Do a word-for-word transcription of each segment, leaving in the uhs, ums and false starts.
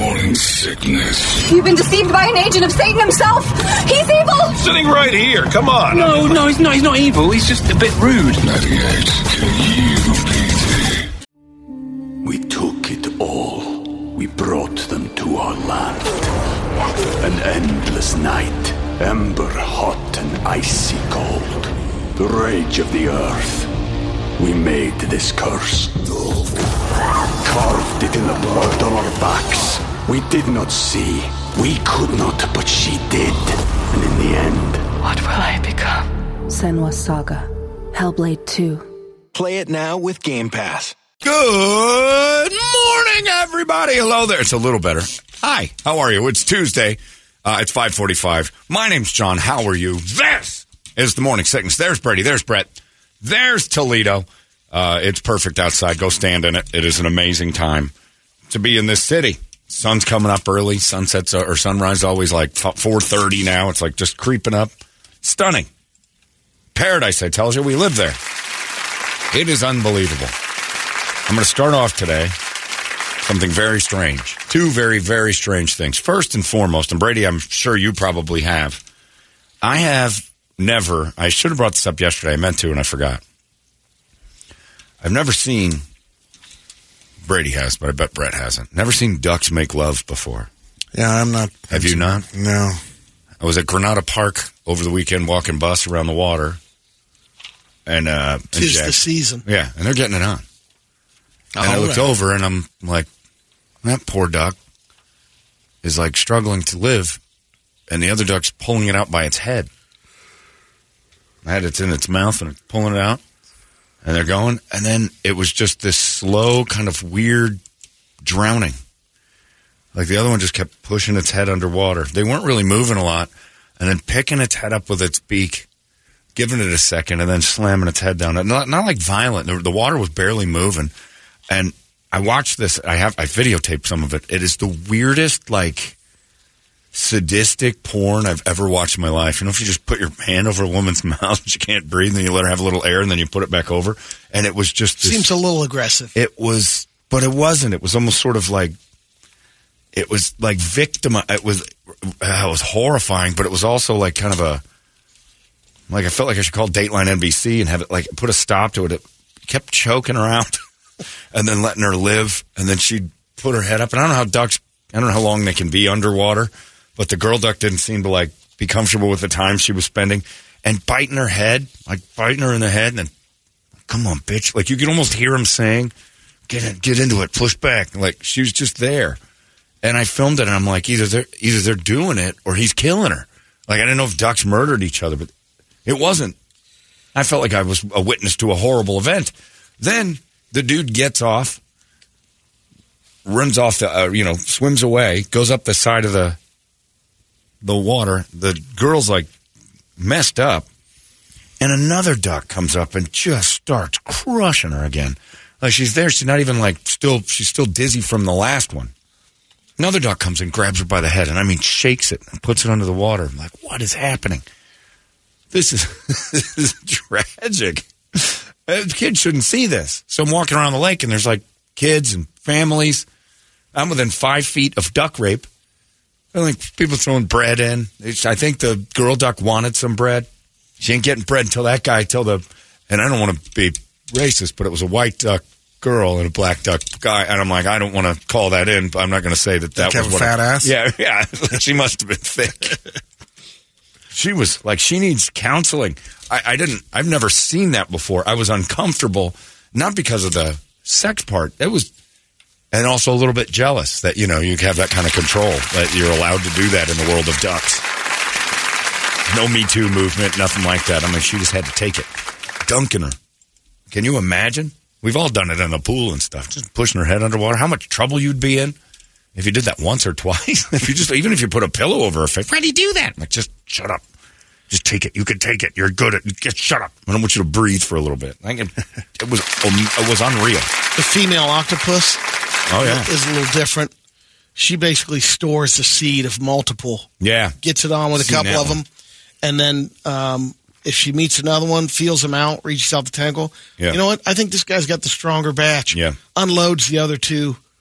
morning sickness. You've been deceived by an agent of Satan himself. He's evil. Sitting right here. Come on. No, no, he's not. He's not evil. He's just a bit rude. ninety-eight K U P D. We took it all. We brought them to our land. An endless night, ember hot and icy cold. The rage of the earth. We made this curse. Carved it in the blood on our backs. We did not see. We could not, but she did. And in the end... What will I become? Senua's Saga. Hellblade two. Play it now with Game Pass. Good morning, everybody. Hello there. It's a little better. Hi. How are you? It's Tuesday. Uh, it's five forty-five. My name's John. How are you? This is the Morning Sickness. There's Brady. There's Brett. There's Toledo. Uh, it's perfect outside. Go stand in it. It is an amazing time to be in this city. Sun's coming up early. Sunsets or sunrise always like four thirty now. It's like just creeping up. Stunning. Paradise, I tell you. We live there. It is unbelievable. I'm going to start off today something very strange. Two very, very strange things. First and foremost, and Brady, I'm sure you probably have. I have never, I should have brought this up yesterday. I meant to, and I forgot. I've never seen, Brady has, but I bet Brett hasn't. Never seen ducks make love before. Yeah, I'm not. Have you not? No. I was at Granada Park over the weekend walking bus around the water. And, uh, and Tis Jack, the season. Yeah, and they're getting it on. And All I looked right. over and I'm like, that poor duck is like struggling to live, and the other duck's pulling it out by its head. I had it in its mouth and it's pulling it out, and they're going, and then it was just this slow kind of weird drowning. Like the other one just kept pushing its head underwater. They weren't really moving a lot, and then picking its head up with its beak, giving it a second, and then slamming its head down. Not, not like violent. The, the water was barely moving. And I watched this. I have I videotaped some of it. It is the weirdest, like, sadistic porn I've ever watched in my life. You know, if you just put your hand over a woman's mouth and she can't breathe, and then you let her have a little air, and then you put it back over. And it was just this, Seems a little aggressive. It was, but it wasn't. It was almost sort of like, it was like victim. It was, uh, it was horrifying, but it was also like kind of a, like I felt like I should call Dateline N B C and have it like put a stop to it. It kept choking her out. And then letting her live, and then she'd put her head up. And I don't know how ducks, I don't know how long they can be underwater, but the girl duck didn't seem to, like, be comfortable with the time she was spending. And biting her head, like, biting her in the head, and then, come on, bitch. Like, you could almost hear him saying, get in, get into it, push back. Like, she was just there. And I filmed it, and I'm like, either they're, either they're doing it, or he's killing her. Like, I didn't know if ducks murdered each other, but it wasn't. I felt like I was a witness to a horrible event. Then the dude gets off, runs off the, uh, you know, swims away, goes up the side of the the water. The girl's like messed up, and another duck comes up and just starts crushing her again. Like she's there, she's not even like still, she's still dizzy from the last one. Another duck comes and grabs her by the head, and I mean shakes it and puts it under the water. I'm like, what is happening? This is, this is tragic. Kids shouldn't see this. So I'm walking around the lake, and there's like kids and families. I'm within five feet of duck rape. I think people throwing bread in. I think the girl duck wanted some bread. She ain't getting bread until that guy, till the, and I don't want to be racist, but it was a white duck girl and a black duck guy. And I'm like, I don't want to call that in, but I'm not going to say that that Like was have a what fat I, ass? Yeah, yeah. She must have been thick. She was like, she needs counseling. I, I didn't, I've never seen that before. I was uncomfortable, not because of the sex part. It was, and also a little bit jealous that, you know, you have that kind of control, that you're allowed to do that in the world of ducks. No Me Too movement, nothing like that. I mean, she just had to take it. Dunking her. Can you imagine? We've all done it in the pool and stuff, just pushing her head underwater. How much trouble you'd be in if you did that once or twice. If you just, even if you put a pillow over her face, why do you do that? I'm like, just shut up. Just take it. You can take it. You're good at it. Just shut up. I don't want you to breathe for a little bit. I can, it was um, it was unreal. The female octopus Oh, yeah. is a little different. She basically stores the seed of multiple. Yeah. Gets it on with a Seen couple that of one. them. And then um, if she meets another one, feels them out, reaches out the tentacle. Yeah. You know what? I think this guy's got the stronger batch. Yeah. Unloads the other two.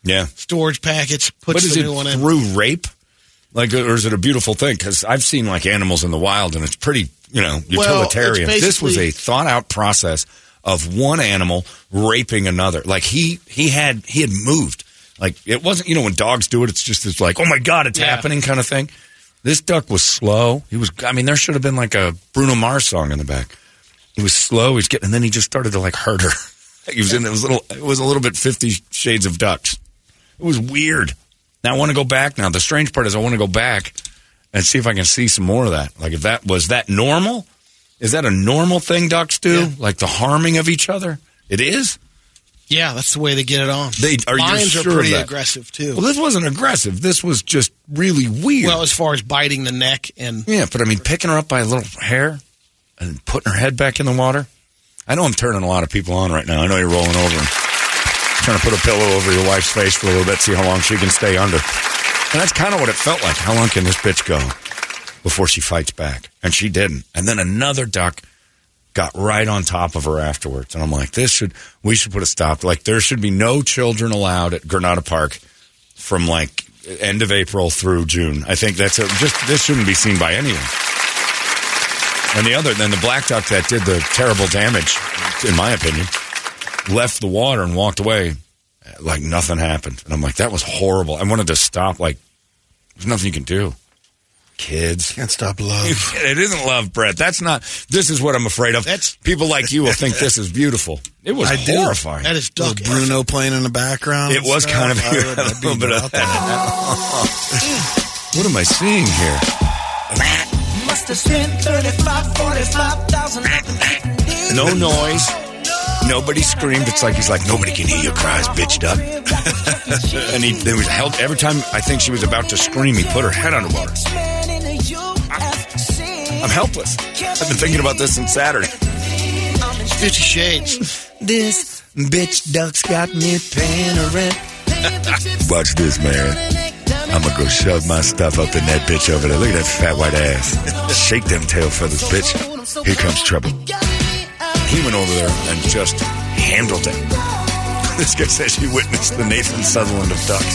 Yeah. storage packets, puts But is the it new one in. through rape? Like, or is it a beautiful thing? Because I've seen like animals in the wild, and it's pretty, you know, utilitarian. Well, it's this was basically- a thought out process of one animal raping another. Like he he had he had moved. Like it wasn't, you know, when dogs do it, it's just this like, oh my God, it's Yeah. happening kind of thing. This duck was slow. He was. I mean, there should have been like a Bruno Mars song in the back. He was slow. He's getting, and then he just started to like hurt her. He was in. It was little. It was a little bit Fifty Shades of Ducks. It was weird. Now I want to go back. Now the strange part is I want to go back and see if I can see some more of that. Like if that was that normal. Is that a normal thing ducks do? Yeah. Like the harming of each other? It is. Yeah, that's the way they get it on. They are. Lions you are sure pretty of that? aggressive too. Well, this wasn't aggressive. This was just really weird. Well, as far as biting the neck and Yeah, but I mean, picking her up by a little hair and putting her head back in the water. I know I'm turning a lot of people on right now. I know you're rolling over and trying to put a pillow over your wife's face for a little bit, see how long she can stay under. And that's kind of what it felt like. How long can this bitch go before she fights back? And she didn't. And then another duck got right on top of her afterwards. And I'm like, this should, we should put a stop. Like, there should be no children allowed at Granada Park from like end of April through June. I think that's a, just, this shouldn't be seen by anyone. And the other, then the black duck that did the terrible damage, in my opinion, left the water and walked away like nothing happened. And I'm like, that was horrible. I wanted to stop. Like, there's nothing you can do. Kids. Can't stop love. It isn't love, Brett. That's not, this is what I'm afraid of. That's- People like you will think this is beautiful. It was I do. horrifying. that is Little duck. Bruno playing in the background. It was stuff. kind of, I would- a I'd be little bit of about that. What am I seeing here? No noise. Nobody screamed. It's like he's like, nobody can hear your cries, bitch duck. And he, there was held every time I think she was about to scream, he put her head underwater. I'm helpless. I've been thinking about this since Saturday. Fifty Shades. This bitch duck's got me paying her rent. Watch this, man. I'm gonna go shove my stuff up in that bitch over there. Look at that fat white ass. Shake them tail feathers, bitch. Here comes trouble. He went over there and just handled it. This guy says she witnessed the Nathan Sutherland of ducks.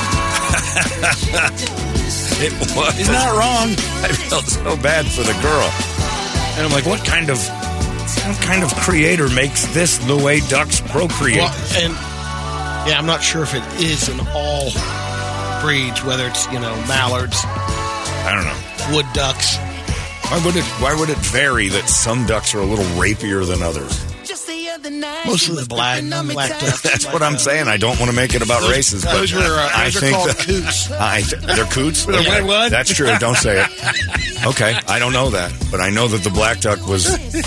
It was. He's not wrong. I felt so bad for the girl. And I'm like, what kind of what kind of creator makes this the way ducks procreate? Well, and yeah, I'm not sure if it is in all breeds, whether it's, you know, mallards, I don't know. wood ducks. Why would it why would it vary that some ducks are a little rapier than others? Most of the black, black ducks. That's what I'm saying. I don't want to make it about races, but Those were, uh, I those are think called that, coots. I th- they're coots. They're Okay. what? That's true. Don't say it. Okay, I don't know that, but I know that the black duck was,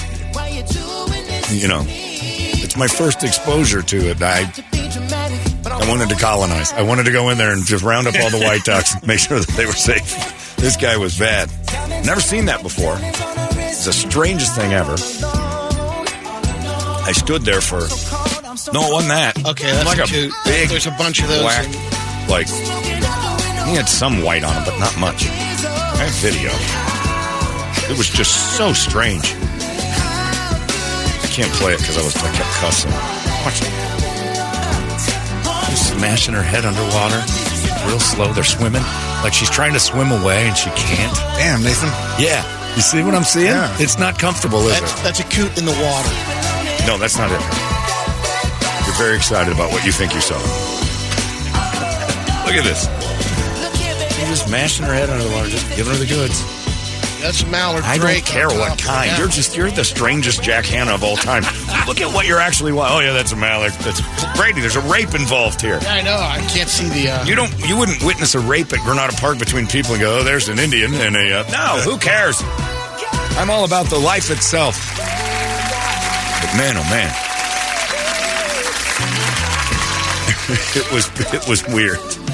you know, it's my first exposure to it. I I wanted to colonize. I wanted to go in there and just round up all the white ducks and make sure that they were safe. This guy was bad. Never seen that before. It's the strangest thing ever. I stood there for... No, it wasn't that. Okay, that's like a a coot. big There's a bunch of those. black, in- like... He had some white on him, but not much. I have video. It was just so strange. I can't play it because I was I kept cussing. Watch it. She's smashing her head underwater. Real slow. They're swimming. Like she's trying to swim away and she can't. Damn, Nathan. Yeah. You see what I'm seeing? Yeah. It's not comfortable, is That's, it? that's a coot in the water. No, that's not it. You're very excited about what you think you saw. Look at this. She's just mashing her head under the water, just giving her the goods. That's a mallard. I Drake don't care on what top. kind. Yeah. You're just you're the strangest Jack Hanna of all time. Look at what you're actually. Oh yeah, that's a mallard. That's Brady. There's a rape involved here. Yeah, I know. I can't see the. Uh, You don't. You wouldn't witness a rape at Granada Park between people and go, "Oh, there's an Indian and a." Uh, no, who cares? I'm all about the life itself. But man, oh man, it was it was weird.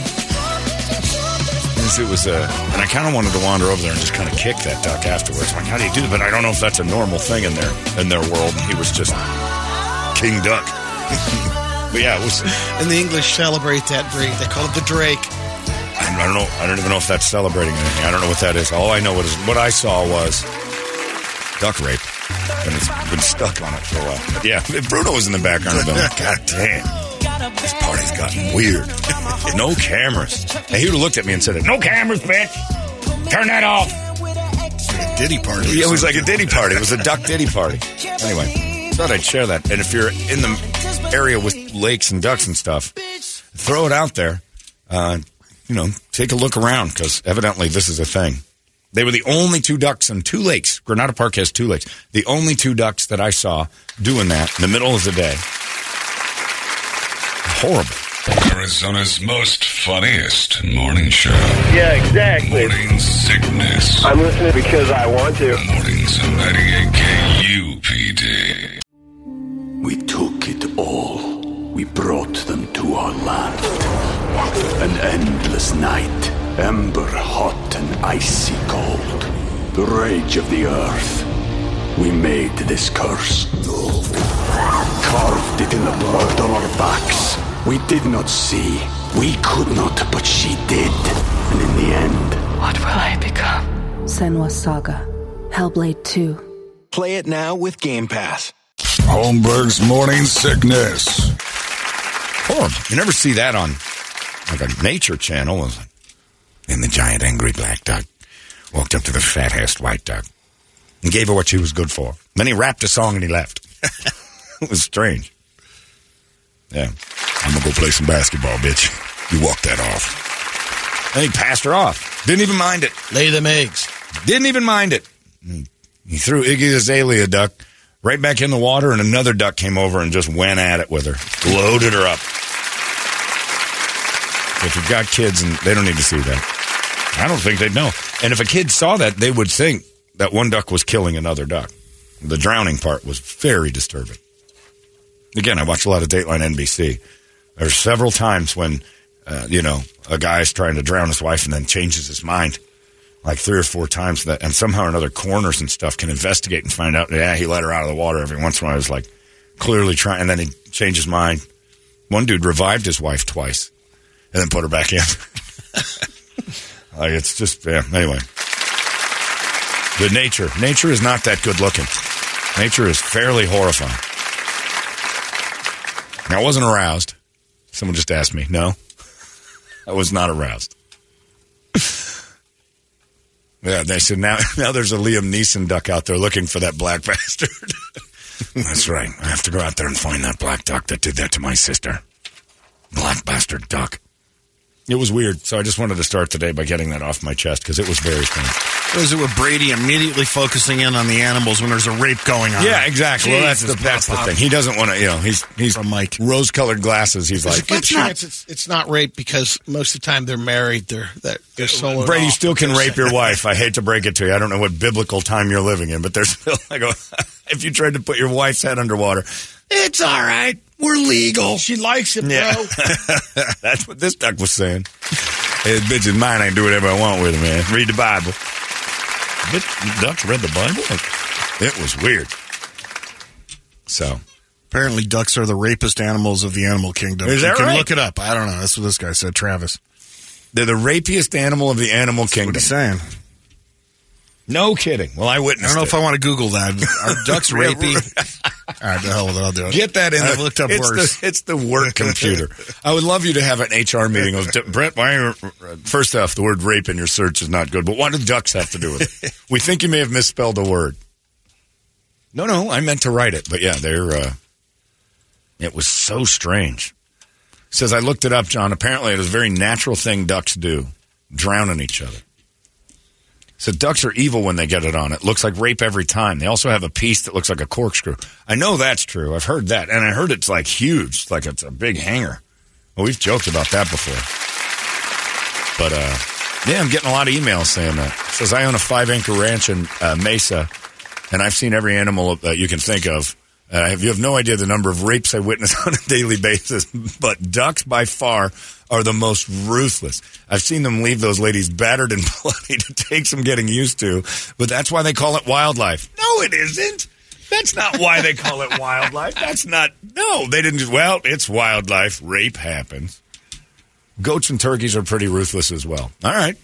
It was uh, and I kind of wanted to wander over there and just kind of kick that duck afterwards. Like, how do you do that? But I don't know if that's a normal thing in their in their world. He was just King Duck. But yeah, it was. and the English celebrate that breed. They call it the Drake. I don't know. I don't even know if that's celebrating anything. I don't know what that is. All I know is what I saw was duck rape, and it's been stuck on it for a while. But yeah, Bruno was in the background of them. God damn. This party's gotten weird. No cameras. And he would have looked at me and said, no cameras, bitch. Turn that off. Like a Diddy party. Yeah, it was like a Diddy party. It was a duck Diddy party. Anyway, thought I'd share that. And if you're in the area with lakes and ducks and stuff, throw it out there. Uh, you know, take a look around because evidently this is a thing. They were the only two ducks in two lakes. Granada Park has two lakes. The only two ducks that I saw doing that in the middle of the day. Horrible. Arizona's most funniest morning show. Yeah, exactly. Morning Sickness. I'm listening because I want to. Mornings of ninety-eight K U P D. We took it all. We brought them to our land. An endless night, ember hot and icy cold. The rage of the earth. We made this curse. Carved it in the blood on our backs. We did not see. We could not, but she did. And in the end... What will I become? Senua's Saga. Hellblade two. Play it now with Game Pass. Holmberg's Morning Sickness. Horrible. You never see that on like a nature channel. And the giant angry black duck walked up to the fat-assed white duck and gave her what she was good for. Then he rapped a song and he left. It was strange. Yeah. I'm going to go play some basketball, bitch. You walk that off. And he passed her off. Didn't even mind it. Lay them eggs. Didn't even mind it. He threw Iggy Azalea duck right back in the water, and another duck came over and just went at it with her. Loaded her up. If you've got kids, and they don't need to see that. I don't think they'd know. And if a kid saw that, they would think that one duck was killing another duck. The drowning part was very disturbing. Again, I watch a lot of Dateline N B C. There's several times when, uh, you know, a guy's trying to drown his wife and then changes his mind. Like three or four times. That, and somehow or another, coroners and stuff can investigate and find out, yeah, he let her out of the water every once in a while. I was like, clearly trying, and then he changed his mind. One dude revived his wife twice and then put her back in. Like, it's just, yeah, anyway. Good nature. Nature is not that good looking. Nature is fairly horrifying. Now, I wasn't aroused. Someone just asked me. No, I was not aroused. Yeah, they said now, now there's a Liam Neeson duck out there looking for that black bastard. That's right. I have to go out there and find that black duck that did that to my sister. Black bastard duck. It was weird, so I just wanted to start today by getting that off my chest because it was very strange. Was it with Brady immediately focusing in on the animals when there's a rape going on? Yeah, exactly. Well, that's the, that's the thing. He doesn't want to, you know, he's he's From Mike. rose-colored glasses. He's There's like, a good that's chance not. it's, it's not rape because most of the time they're married. They're they're, they're solar Brady off. still can rape your wife. I hate to break it to you. I don't know what biblical time you're living in, but there's still, I go, if you tried to put your wife's head underwater, it's all right. We're legal. She likes it, bro. Yeah. That's what this duck was saying. Hey, this bitch is mine. I can do whatever I want with it, man. Read the Bible. But ducks read the Bible? It was weird. So. Apparently ducks are the rapist animals of the animal kingdom. Is that you can right? look it up. I don't know. That's what this guy said, Travis. They're the rapiest animal of the animal That's kingdom. what he's saying. No kidding. Well, I witnessed I don't know it. if I want to Google that. Are ducks rapey? All right, the hell with it. I'll do it. Get that in. I've the, looked up it's worse. The, it's the work computer. I would love you to have an H R meeting. Of, Brett, why are, first off, the word rape in your search is not good, but what do ducks have to do with it? We think you may have misspelled a word. No, no, I meant to write it. But yeah, they're, uh, it was so strange. It says, I looked it up, John. Apparently it is a very natural thing ducks do, drowning each other. So ducks are evil when they get it on. It looks like rape every time. They also have a piece that looks like a corkscrew. I know that's true. I've heard that. And I heard it's like huge. It's like it's a big hanger. Well, we've joked about that before. But, uh, yeah, I'm getting a lot of emails saying that. It says, I own a five-acre ranch in uh, Mesa, and I've seen every animal that you can think of. Uh, you have no idea the number of rapes I witness on a daily basis, but ducks by far are the most ruthless. I've seen them leave those ladies battered and bloody to take some getting used to, but that's why they call it wildlife. No, it isn't. That's not why they call it wildlife. That's not, no, they didn't just, well, it's wildlife. Rape happens. Goats and turkeys are pretty ruthless as well. All right.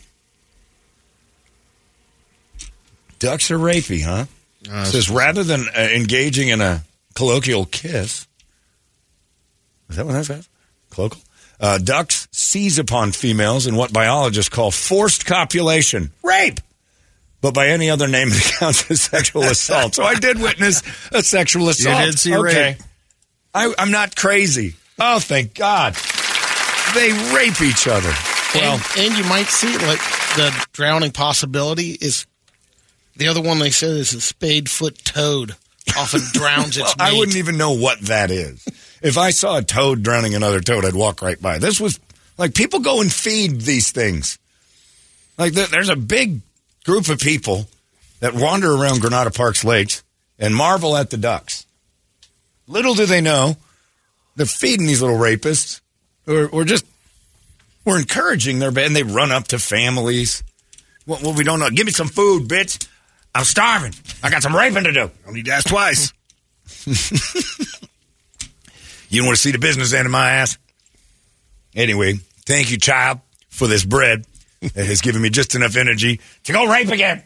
Ducks are rapey, huh? Uh, it says rather than uh, engaging in a colloquial kiss, is that what that says? Cloacal. Uh, ducks seize upon females in what biologists call forced copulation. Rape! But by any other name, it counts as sexual assault. So I did witness a sexual assault. You did see okay. rape. I, I'm not crazy. Oh, thank God. They rape each other. Well, and, and you might see, like, the drowning possibility is the other one they said is a spade-foot toad often drowns its well, mate. I wouldn't even know what that is. If I saw a toad drowning another toad, I'd walk right by. This was, like, people go and feed these things. Like, there's a big group of people that wander around Granada Parks lakes and marvel at the ducks. Little do they know, they're feeding these little rapists, or, or just, we're encouraging their, and they run up to families. Well, well, we don't know. Give me some food, bitch. I'm starving. I got some raping to do. Don't need to ask twice. You don't want to see the business end of my ass? Anyway, thank you, child, for this bread that has given me just enough energy to go rape again.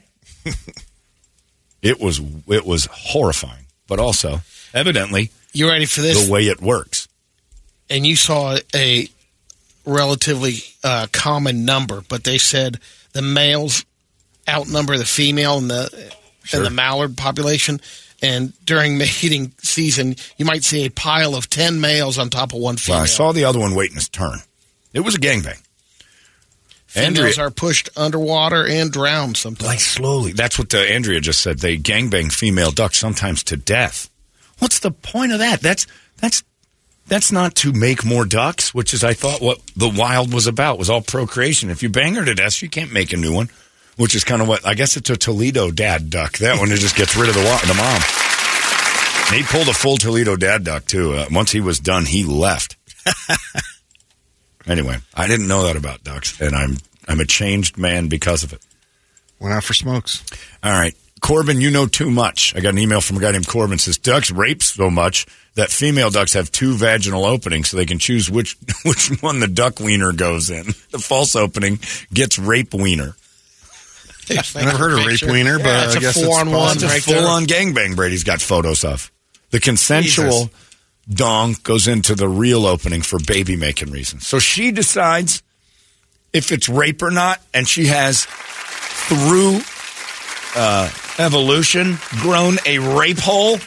It was it was horrifying, but also, evidently, you ready for this? The way it works. And you saw a relatively uh, common number, but they said the males outnumber the female in the sure. in the mallard population. And during mating season, you might see a pile of ten males on top of one female. Well, I saw the other one waiting his turn. It was a gangbang. Females Andrea, are pushed underwater and drowned sometimes. Like slowly. That's what the, Andrea just said. They gangbang female ducks sometimes to death. What's the point of that? That's that's that's not to make more ducks, which is, I thought, what the wild was about, was all procreation. If you bang her to death, you can't make a new one, which is kind of what, I guess it's a Toledo dad duck. That one, it just gets rid of the, the mom. And he pulled a full Toledo dad duck, too. Uh, once he was done, he left. Anyway, I didn't know that about ducks, and I'm I'm a changed man because of it. Went out for smokes. All right. Corbin, you know too much. I got an email from a guy named Corbin. Says ducks rape so much that female ducks have two vaginal openings, so they can choose which which one the duck wiener goes in. The false opening gets rape wiener. I've never heard of rape wiener, but yeah, I guess it's on one. It's a right full-on gangbang Brady's got photos of. The consensual Jesus. dong goes into the real opening for baby-making reasons. So she decides if it's rape or not, and she has, through uh, evolution, grown a rape hole.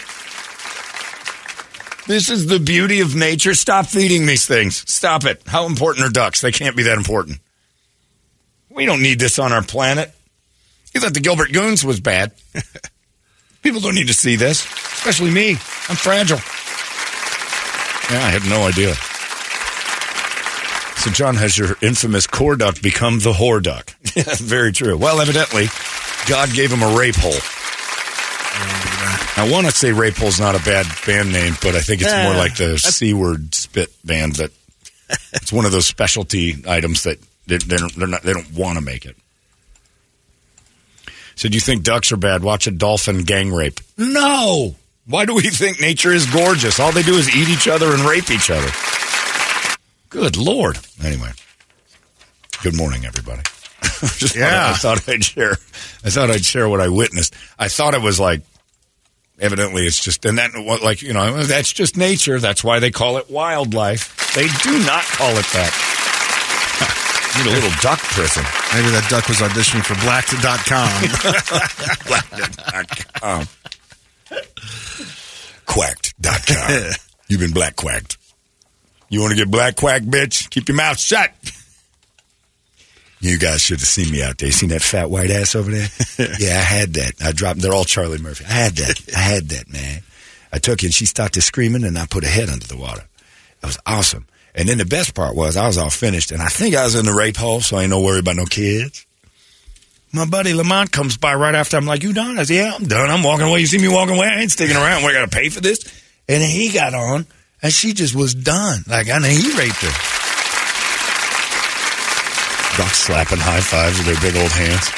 This is the beauty of nature. Stop feeding these things. Stop it. How important are ducks? They can't be that important. We don't need this on our planet. You thought the Gilbert Goons was bad. People don't need to see this, especially me. I'm fragile. Yeah, I had no idea. So, John, has your infamous core duck become the whore duck? Very true. Well, evidently, God gave him a rape hole. I want to say rape hole's not a bad band name, but I think it's more like the C-word spit band. That it's one of those specialty items that they, they don't, they're not, they don't want to make it. So do you think ducks are bad? Watch a dolphin gang rape. No! Why do we think nature is gorgeous? All they do is eat each other and rape each other. Good Lord. Anyway. Good morning, everybody. Just yeah. I thought I'd share. I thought I'd share what I witnessed. I thought it was like, evidently it's just, and that, like, you know, that's just nature. That's why they call it wildlife. They do not call it that. Need a little duck prison. Maybe that duck was auditioning for blacked dot com. blacked dot com. Quacked dot com. You've been black quacked. You want to get black quacked, bitch? Keep your mouth shut. You guys should have seen me out there. You seen that fat white ass over there? Yeah, I had that. I dropped. They're all Charlie Murphy. I had that. I had that, man. I took it, and she started screaming, and I put her head under the water. It was awesome. And then the best part was I was all finished, and I think I was in the rape hole, so I ain't no worry about no kids. My buddy Lamont comes by right after. I'm like, you done? I said, yeah, I'm done. I'm walking away. You see me walking away? I ain't sticking around. We got to pay for this. And then he got on, and she just was done. Like, I know he raped her. Ducks slapping high fives with their big old hands.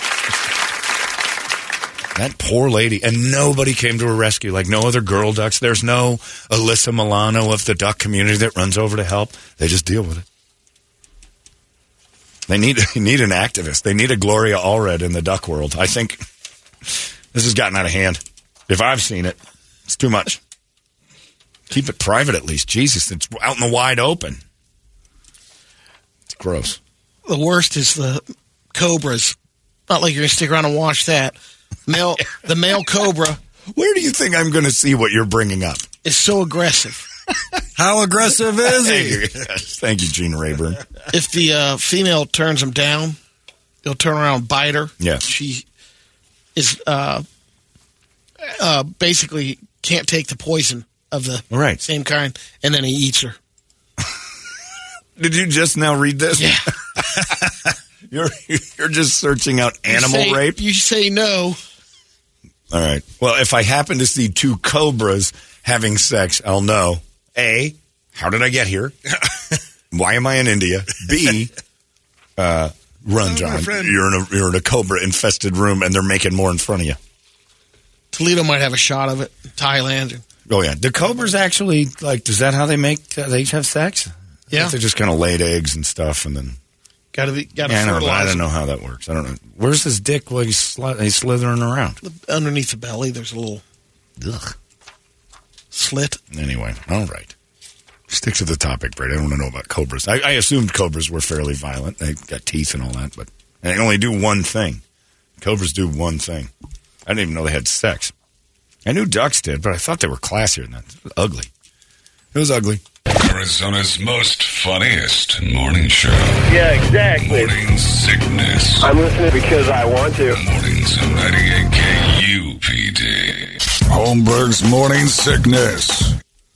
That poor lady. And nobody came to her rescue. Like no other girl ducks. There's no Alyssa Milano of the duck community that runs over to help. They just deal with it. They need, they need an activist. They need a Gloria Allred in the duck world. I think this has gotten out of hand. If I've seen it, it's too much. Keep it private at least. Jesus, it's out in the wide open. gross. The worst is the cobras. Not like you're going to stick around and watch that. Male, the male cobra. Where do you think I'm going to see what you're bringing up? Is so aggressive. How aggressive is he? Thank you, Gene Rayburn. If the uh, female turns him down, he'll turn around and bite her. Yes. She is uh, uh, basically can't take the poison of the right. same kind, and then he eats her. Did you just now read this? Yeah. you're you're just searching out animal you say, rape? You say no. All right. Well, if I happen to see two cobras having sex, I'll know, A, how did I get here? Why am I in India? B, uh, run, John. You're in a you're in a cobra-infested room, and they're making more in front of you. Toledo might have a shot of it. Thailand. Oh, yeah. The cobras actually, like, is that how they make, uh, they have sex? Yeah. They just kind of laid eggs and stuff, and then... Got to be. Got to yeah, I, know, fertilize. I don't know how that works. I don't know. Where's his dick while he's, sli- he's slithering around? Underneath the belly, there's a little Ugh. slit. Anyway, all right. Stick to the topic, Brady. I don't want to know about cobras. I, I assumed cobras were fairly violent. They got teeth and all that, but they only do one thing. Cobras do one thing. I didn't even know they had sex. I knew ducks did, but I thought they were classier than that. It was ugly. It was ugly. Arizona's most funniest morning show. Yeah, exactly. Morning Sickness. I'm listening because I want to. Mornings at ninety-eight K U P D. Holmberg's Morning Sickness.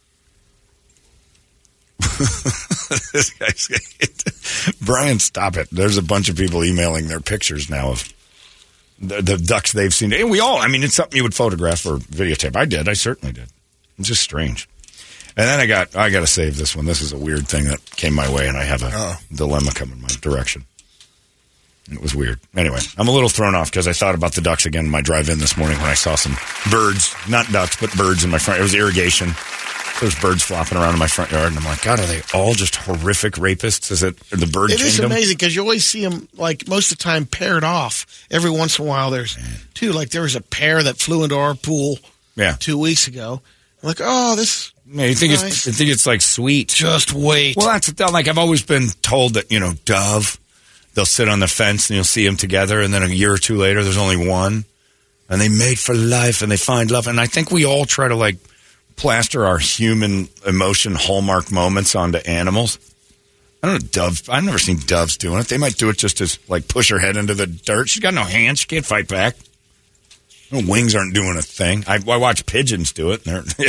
This guy's Brian, stop it. There's a bunch of people emailing their pictures now of the, the ducks they've seen. And we all, I mean, it's something you would photograph or videotape. I did. I certainly did. It's just strange. And then I got, I got to save this one. This is a weird thing that came my way, and I have a oh. dilemma coming my direction. It was weird. Anyway, I'm a little thrown off because I thought about the ducks again in my drive-in this morning when I saw some birds, not ducks, but birds in my front. It was irrigation. There's birds flopping around in my front yard, and I'm like, God, are they all just horrific rapists? Is it the bird It kingdom? is amazing because you always see them, like, most of the time paired off. Every once in a while there's two. Like, there was a pair that flew into our pool yeah. two weeks ago. I'm like, oh, this Yeah, you think nice. it's you think it's like sweet. Just wait. Well, that's like I've always been told that, you know, dove, they'll sit on the fence and you'll see them together, and then a year or two later there's only one, and they mate for life and they find love. And I think we all try to like plaster our human emotion hallmark moments onto animals. I don't know, doves. I've never seen doves doing it. They might do it just to like push her head into the dirt. She's got no hands. She can't fight back. No, wings aren't doing a thing. I, I watch pigeons do it. And they're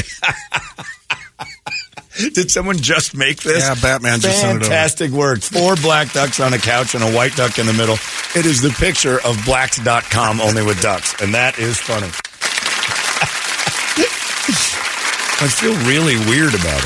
Did someone just make this? Yeah, Batman just sent it over. Fantastic work. Four black ducks on a couch and a white duck in the middle. It is the picture of blacks dot com only with ducks. And that is funny. I feel really weird about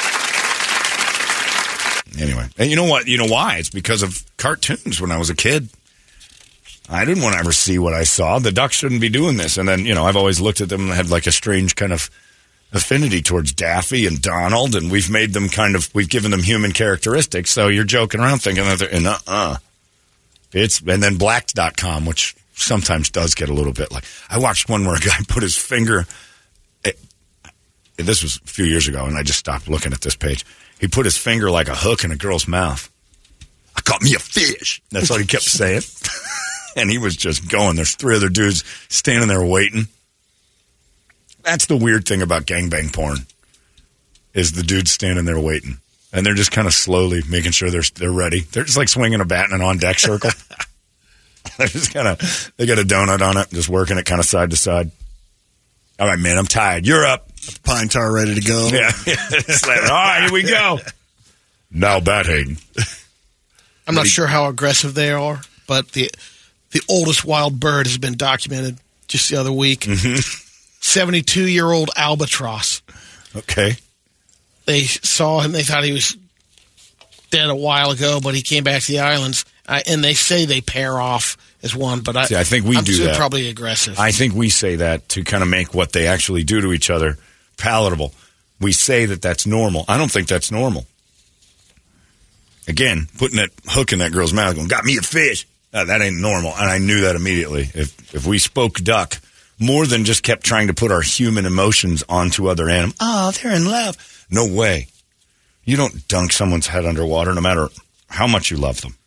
it. Anyway. And you know what? You know why? It's because of cartoons when I was a kid. I didn't want to ever see what I saw. The ducks shouldn't be doing this. And then, you know, I've always looked at them and had like a strange kind of affinity towards Daffy and Donald, and we've made them kind of, we've given them human characteristics. So you're joking around thinking that they're, and uh-uh. It's, and then blacks dot com, which sometimes does get a little bit like, I watched one where a guy put his finger, it, this was a few years ago, and I just stopped looking at this page. He put his finger like a hook in a girl's mouth. I caught me a fish. That's all he kept saying. And he was just going. There's three other dudes standing there waiting. That's the weird thing about gangbang porn, is the dudes standing there waiting. And they're just kind of slowly making sure they're they're ready. They're just like swinging a bat in an on-deck circle. They're just kind of, they got a donut on it, just working it kind of side to side. All right, man, I'm tired. You're up. Pine tar ready to go. Yeah. All right, here we go. Now bat Hayden. I'm not sure how aggressive they are, but the the oldest wild bird has been documented just the other week. Mm-hmm. seventy-two-year-old albatross. Okay. They saw him. They thought he was dead a while ago, but he came back to the islands. Uh, and they say they pair off as one, but I, See, I think we I'm do that. Probably aggressive. I think we say that to kind of make what they actually do to each other palatable. We say that that's normal. I don't think that's normal. Again, putting that hook in that girl's mouth, going, got me a fish. Uh, that ain't normal. And I knew that immediately. If if we spoke duck, more than just kept trying to put our human emotions onto other animals. Oh, they're in love. No way. You don't dunk someone's head underwater, no matter how much you love them.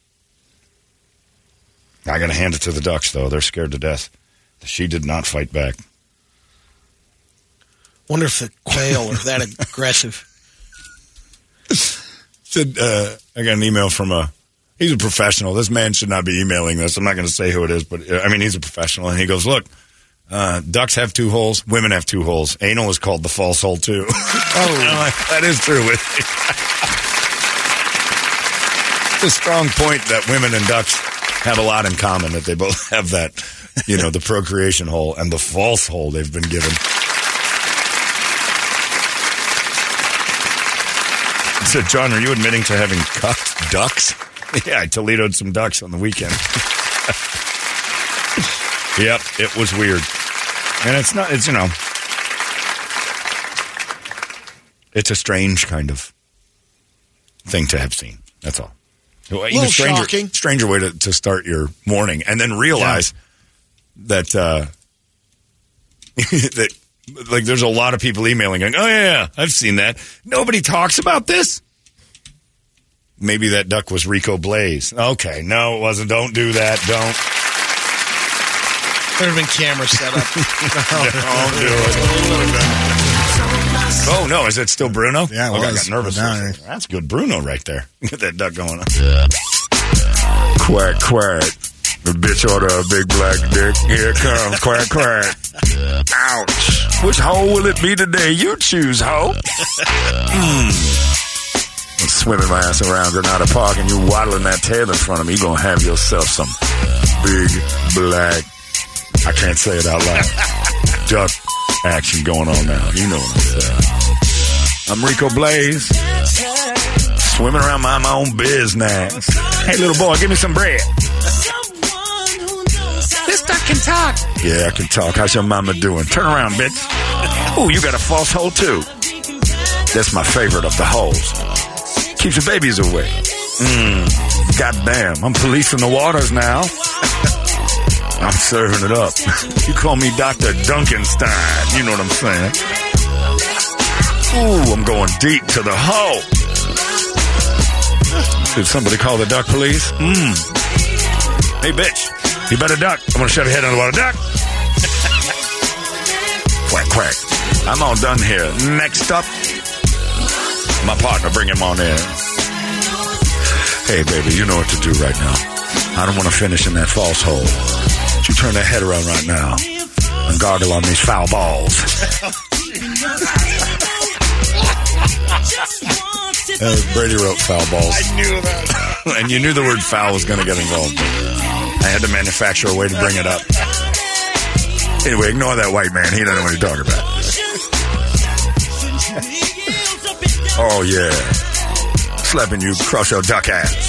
I got to hand it to the ducks, though. They're scared to death. She did not fight back. Wonder if the quail are that aggressive. Said, uh, I got an email from a, he's a professional. This man should not be emailing this. I'm not going to say who it is, but uh, I mean, he's a professional. And he goes, look, uh, ducks have two holes. Women have two holes. Anal is called the false hole, too. Oh, like, that is true. It's a strong point that women and ducks have a lot in common, that they both have that, you know, the procreation hole and the false hole they've been given. He said, John, are you admitting to having cucked ducks? Yeah, I Toledo'd some ducks on the weekend. Yep, it was weird. And it's not, it's, you know, it's a strange kind of thing to have seen. That's all. A little stranger, shocking. Stranger way to, to start your morning, and then realize yeah. that uh, that like there's a lot of people emailing going, oh yeah, yeah, I've seen that. Nobody talks about this. Maybe that duck was Rico Blaze. Okay, no, it wasn't. Don't do that. Don't. There have been cameras set up. Don't do it. Oh, no. Is it still Bruno? Yeah, oh, well, I got nervous. Down, That's good Bruno right there. Get that duck going on. Quack, quack. The bitch order a big black dick. Here it comes. Quack, quack. Ouch. Which hole will it be today? You choose, hoe. mm. I'm swimming my ass around Granada Park and you waddling that tail in front of me. You're going to have yourself some big black, I can't say it out loud, duck action going on now. You know what I'm saying. I'm Rico Blaze, swimming around my, my own business. Hey, little boy, give me some bread. This duck can talk. Yeah, I can talk. How's your mama doing? Turn around, bitch. Ooh, you got a false hole, too. That's my favorite of the holes. Keeps the babies away. Mmm, goddamn. I'm policing the waters now. I'm serving it up. You call me Doctor Duncanstein. You know what I'm saying? Ooh, I'm going deep to the hole. Did somebody call the duck police? Mmm. Hey, bitch, you better duck. I'm going to shove your head under the water. Duck. Quack, quack. I'm all done here. Next up, my partner. Bring him on in. Hey, baby, you know what to do right now. I don't want to finish in that false hole. You turn that head around right now and gargle on these foul balls. uh, Brady wrote foul balls. I knew that. And you knew the word foul was going to get involved. I had to manufacture a way to bring it up. Anyway, ignore that white man. He doesn't know what he's talking about. Oh, yeah. Slapping you, crush your duck ass.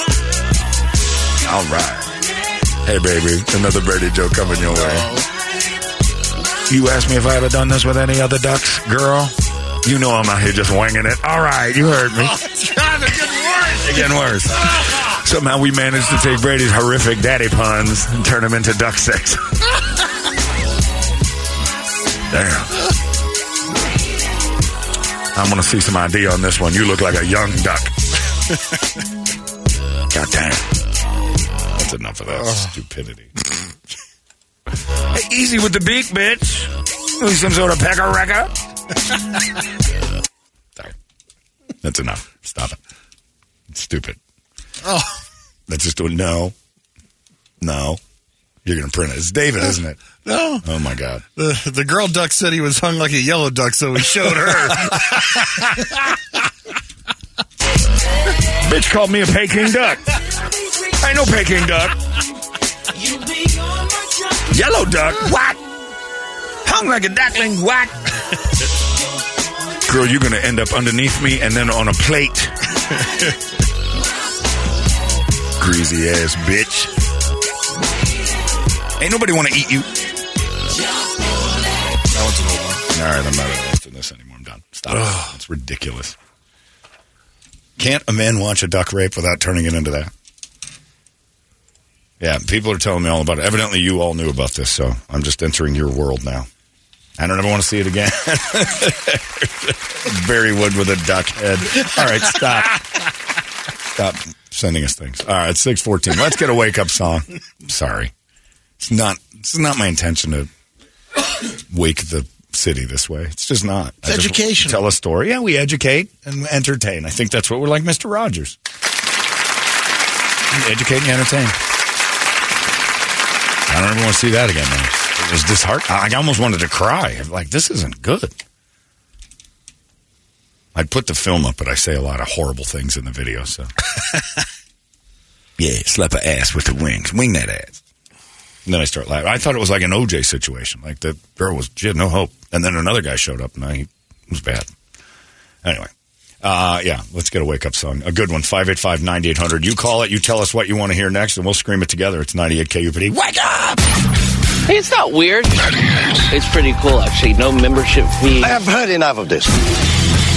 All right. Hey, baby, another Brady joke coming your way. You asked me if I ever done this with any other ducks, girl? You know I'm out here just winging it. All right, you heard me. Oh, God, they're getting worse. They're getting worse. Somehow we managed to take Brady's horrific daddy puns and turn them into duck sex. Damn. I'm going to see some I D on this one. You look like a young duck. God damn. That's enough of that oh. stupidity. Hey, easy with the beak, bitch. You some sort of pecker wrecker? Sorry. That's enough. Stop it. It's stupid. Oh. Let's just do it. No. No. You're going to print it. It's David, isn't it? No. Oh, my God. The, the girl duck said he was hung like a yellow duck, so we showed her. Bitch called me a Peking duck. I ain't no Peking duck. Yellow duck? What? Hung like a duckling? What? Girl, you're going to end up underneath me and then on a plate. Greasy ass bitch. Ain't nobody want to eat you. That one's an old one. All right, I'm not interested in this anymore. I'm done. Stop it. It's ridiculous. Can't a man watch a duck rape without turning it into that? Yeah, people are telling me all about it. Evidently, you all knew about this, so I'm just entering your world now. I don't ever want to see it again. Barry Wood with a duck head. All right, stop. Stop sending us things. All right, it's six fourteen. Let's get a wake-up song. Sorry. It's not, it's not my intention to wake the city this way. It's just not. It's education. Tell a story. Yeah, we educate and entertain. I think that's what we're like Mister Rogers. We educate and entertain. I don't ever want to see that again, man. It was disheartening. I almost wanted to cry. I'm like, this isn't good. I'd put the film up, but I say a lot of horrible things in the video, so. Yeah, slap an ass with the wings. Wing that ass. And then I start laughing. I thought it was like an O J situation. Like the girl was, she had no hope. And then another guy showed up, and I, it was bad. Anyway. Uh, yeah, let's get a wake-up song. A good one, five eight five, nine eight hundred. You call it, you tell us what you want to hear next, and we'll scream it together. It's ninety-eight K U P D. Wake up! Hey, it's not weird. It's pretty cool, actually. No membership fee. I have heard enough of this.